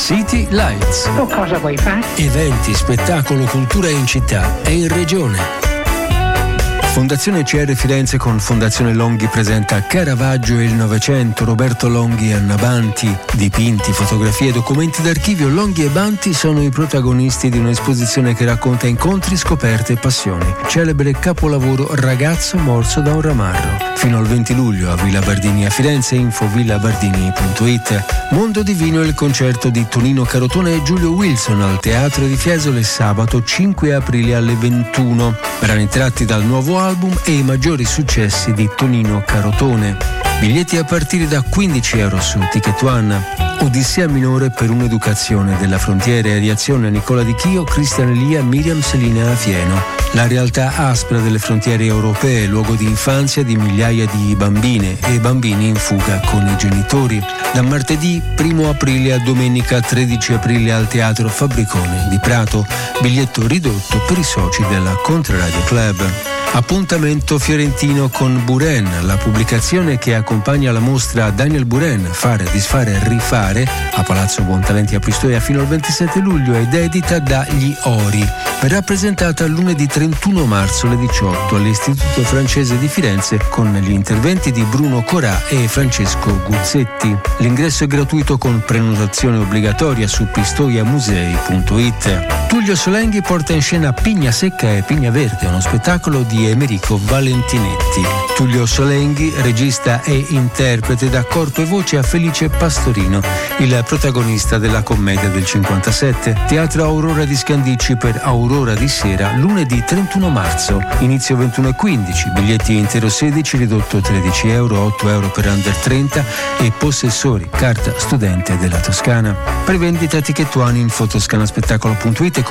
City Lights. Tu cosa vuoi fare? Eventi, spettacolo, cultura in città e in regione. Fondazione CR Firenze con Fondazione Longhi presenta Caravaggio e il Novecento, Roberto Longhi e Anna Banti. Dipinti, fotografie e documenti d'archivio, Longhi e Banti sono i protagonisti di un'esposizione che racconta incontri, scoperte e passioni. Celebre capolavoro Ragazzo morso da un ramarro. Fino al 20 luglio a Villa Bardini a Firenze, info villabardini.it. Mondo Divino, il concerto di Tonino Carotone e Giulio Wilson al Teatro di Fiesole sabato 5 aprile alle 21. Brani tratti dal nuovo album e i maggiori successi di Tonino Carotone. Biglietti a partire da €15 su Ticket One. Odissea minore per un'educazione della frontiera e di azione Nicola Di Chio, Cristian Elia, Miriam Selina a Fieno. La realtà aspra delle frontiere europee, luogo di infanzia di migliaia di bambine e bambini in fuga con i genitori. Da martedì 1 aprile a domenica 13 aprile al Teatro Fabbricone di Prato. Biglietto ridotto per i soci della Contraradio Club. Appuntamento fiorentino con Buren, la pubblicazione che accompagna la mostra Daniel Buren, Fare, disfare, rifare, a Palazzo Buontalenti a Pistoia fino al 27 luglio ed edita da Gli Ori. Verrà presentata lunedì 31 marzo alle 18 all'Istituto Francese di Firenze con gli interventi di Bruno Corà e Francesco Guzzetti. L'ingresso è gratuito con prenotazione obbligatoria su pistoiamusei.it. Tullio Solenghi porta in scena Pigna Secca e Pigna Verde, uno spettacolo di Emerico Valentinetti. Tullio Solenghi, regista e interprete, dà corpo e voce a Felice Pastorino, il protagonista della commedia del 57. Teatro Aurora di Scandicci per Aurora di Sera, lunedì 31 marzo. Inizio 21:15, biglietti intero 16, ridotto €13, €8 per under 30 e possessori, carta studente della Toscana. Prevendita Ticket One in fotoscanaspettacolo.it e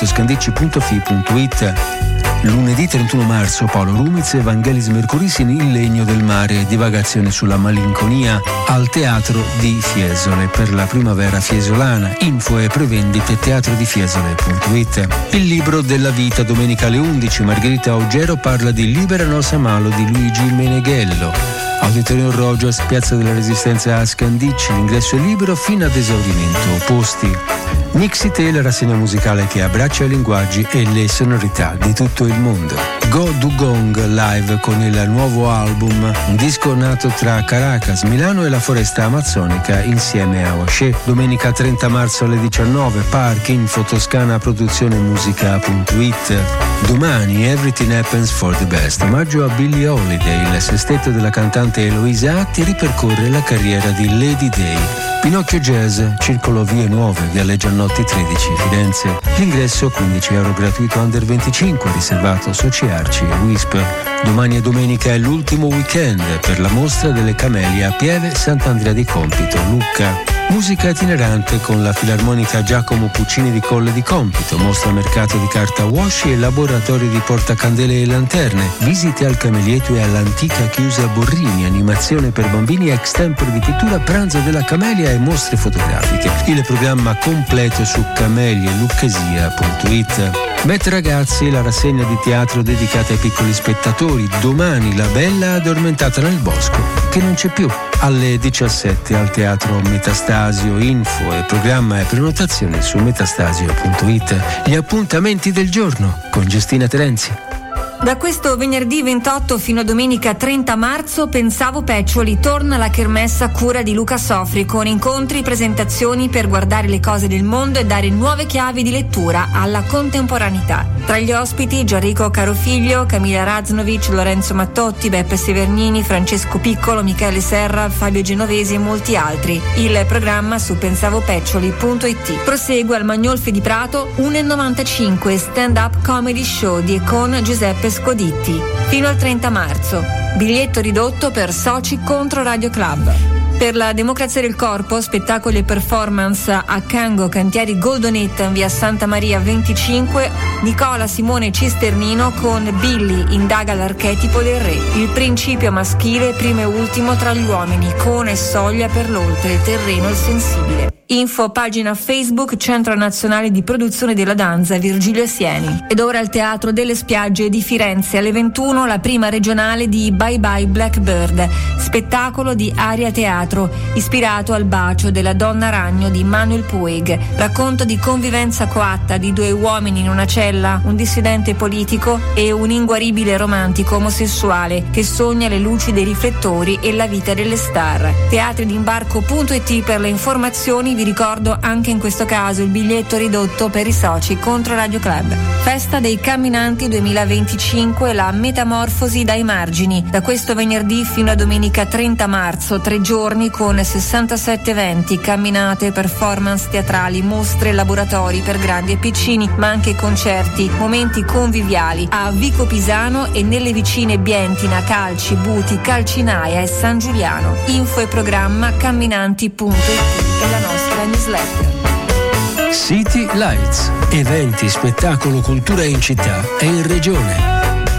comune.scandicci.fi.it. Lunedì 31 marzo Paolo Rumiz e Vangelis Mercurisin, Il legno del mare, divagazioni sulla malinconia al Teatro di Fiesole per la primavera fiesolana. Info e prevendite teatrodifiesole.it. Il libro della vita, domenica alle 11 Margherita Auggero parla di Libera Nosa Malo di Luigi Meneghello. Auditorium Rogers, Piazza della Resistenza a Scandicci, l'ingresso è libero fino ad esaurimento. Posti. Nixie, la rassegna musicale che abbraccia i linguaggi e le sonorità di tutto il mondo. Go Dugong live con il nuovo album, un disco nato tra Caracas, Milano e la foresta amazzonica insieme a Oshé. Domenica 30 marzo alle 19, Park in fotoscanaproduzzionemusica.it. Domani Everything Happens for the Best, omaggio a Billie Holiday, il sestetto della cantante Eloisa Atti ripercorre la carriera di Lady Day. Pinocchio Jazz, Circolo Vie Nuove, Viale Giannotti 13, Firenze. L'ingresso €15 gratuito under 25, riservato soci Arci e Wisp. Domani e domenica è l'ultimo weekend per la mostra delle Camelie a Pieve Sant'Andrea di Compito, Lucca. Musica itinerante con la Filarmonica Giacomo Puccini di Colle di Compito, mostra mercato di carta washi e laboratorio di portacandele e lanterne, visite al Camelieto e all'antica chiusa Borrini, animazione per bambini extempore di pittura, pranzo della Camelia e mostre fotografiche. Il programma completo su camelielucchesia.it. Met Ragazzi, la rassegna di teatro dedicata ai piccoli spettatori. Domani La Bella addormentata nel bosco, che non c'è più. Alle 17 al Teatro Metastasio. Info e programma e prenotazioni su metastasio.it. Gli appuntamenti del giorno con Giustina Terenzi. Da questo venerdì 28 fino a domenica 30 marzo Pensavo Peccioli torna alla kermesse a cura di Luca Sofri con incontri, presentazioni per guardare le cose del mondo e dare nuove chiavi di lettura alla contemporaneità. Tra gli ospiti Gianrico Carofiglio, Camilla Raznovic, Lorenzo Mattotti, Beppe Severnini, Francesco Piccolo, Michele Serra, Fabio Genovesi e molti altri. Il programma su pensavopeccioli.it. Prosegue al Magnolfi di Prato 1,95 stand-up comedy show di e con Giuseppe Scoditti fino al 30 marzo. Biglietto ridotto per soci contro Radio Club. Per la democrazia del corpo, spettacoli e performance a Cango, Cantieri Goldonetta in via Santa Maria 25, Nicola Simone Cisternino con Billy indaga l'archetipo del re, il principio maschile primo e ultimo tra gli uomini, cone e soglia per l'oltre, il terreno il sensibile. Info pagina Facebook Centro Nazionale di Produzione della Danza Virgilio Sieni. Ed ora al Teatro delle Spiagge di Firenze alle 21 la prima regionale di Bye Bye Blackbird, spettacolo di Aria Teatri teatro, ispirato al Bacio della donna ragno di Manuel Puig. Racconto di convivenza coatta di due uomini in una cella, un dissidente politico e un inguaribile romantico omosessuale che sogna le luci dei riflettori e la vita delle star. Teatridimbarco.it per le informazioni. Vi ricordo anche in questo caso il biglietto ridotto per i soci contro Radio Club. Festa dei camminanti 2025, la metamorfosi dai margini. Da questo venerdì fino a domenica 30 marzo, 3 giorni con 67 eventi, camminate, performance teatrali, mostre, laboratori per grandi e piccini, ma anche concerti, momenti conviviali a Vico Pisano e nelle vicine Bientina, Calci, Buti, Calcinaia e San Giuliano. Info e programma camminanti.it e la nostra newsletter. City Lights, eventi, spettacolo, cultura in città e in regione.